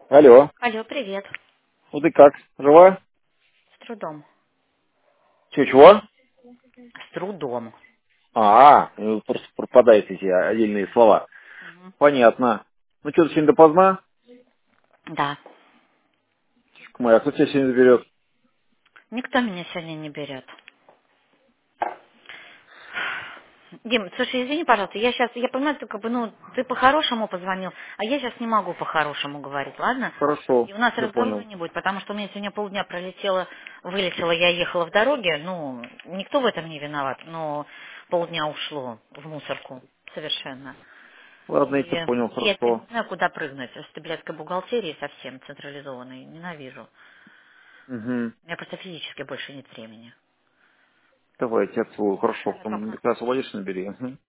Алло. Алло, привет. Ну ты как? Жива? С трудом. Чего? С трудом. Просто пропадают эти отдельные слова. Мгм. Понятно. Ну что, ты сегодня допоздна? Да. Моя, кто тебя сегодня заберет? Никто меня сегодня не берет. Дим, слушай, извини, пожалуйста, я понимаю, ты ты по-хорошему позвонил, а я сейчас не могу по-хорошему говорить, ладно? Хорошо, И у нас я разговора понял. не будет, потому что у меня сегодня полдня вылетело, я ехала в дороге, никто в этом не виноват, но полдня ушло в мусорку совершенно. Ладно, я И тебя понял, я теперь не хорошо. знаю, куда прыгнуть. С таблеткой бухгалтерии совсем централизованной ненавижу. Угу. У меня просто физически больше нет времени. Давай, я тебя целую, хорошо. Давай, Потом, пока. когда освободишься, набери. Угу.